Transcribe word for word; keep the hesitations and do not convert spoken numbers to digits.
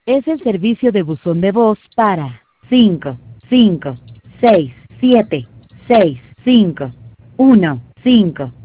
Es el servicio de buzón de voz para cinco, cinco, seis, siete, seis, cinco, uno, cinco.